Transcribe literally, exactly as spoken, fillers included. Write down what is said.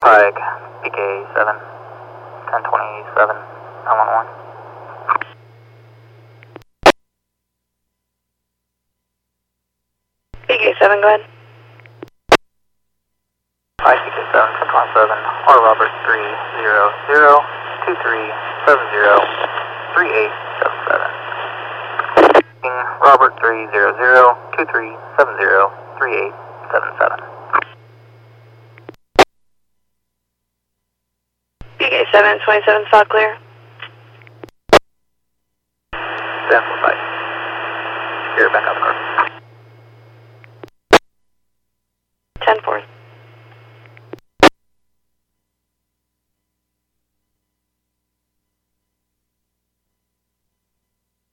Pike, P K seven, ten twenty-seven, nine one one. P K seven, go ahead. Hi, P K seven, ten twenty-seven, R Robert three zero zero, two three seven zero, three eight seven seven. Robert three zero zero, two three seven zero, three eight seven seven. P K seven, twenty-seven, saw clear. Stand for five. Secure back out the car. ten four.